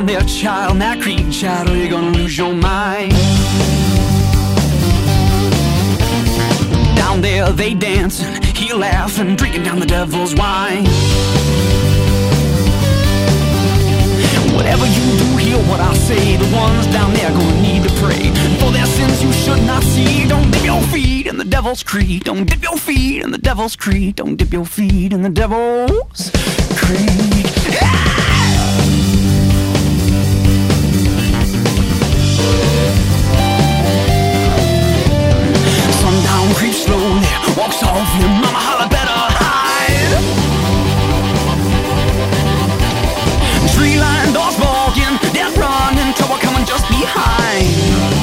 down there, child, in that creek, child, or you're gonna lose your mind. Down there they dancing, he laughing, drinking down the devil's wine. Whatever you do, hear what I say. The ones down there gonna need to pray. For their sins you should not see. Don't dip your feet in the devil's creed. Don't dip your feet in the devil's creed. Don't dip your feet in the devil's creed. Sundown creeps slowly, walks softly. Mama holla, better hide. Tree-lined doors barking, death running, trouble coming just behind.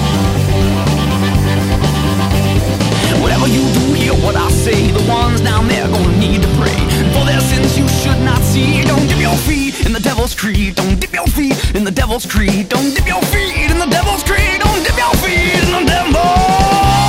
Whatever you do, hear what I say. The ones down there gonna need to pray. For their sins you should not see. Don't dip your feet in the devil's creed. Don't dip your feet in the devil's creed. Don't dip your feet in the devil's creed. Don't dip your feet in the devil.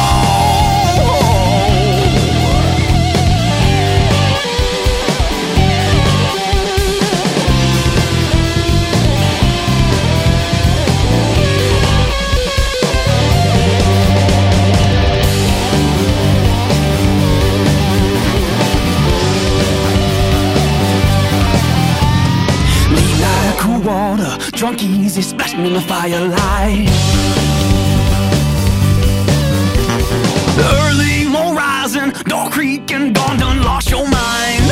Water, drunk easy, splashing in the firelight. Early moon rising, door creaking, dawn done lost your mind.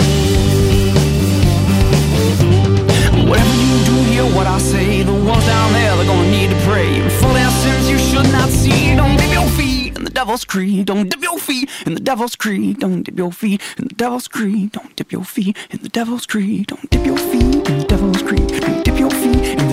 Whatever you do, hear what I say. The ones down there, they're gonna need to pray. For their sins you should not see. Don't dip your feet in the devil's creed. Don't dip your feet in the devil's creed. Don't dip your feet in the devil's creed. Don't dip your feet in the devil's creed. Don't dip your feet in the devil's creed. Don't dip your feet in the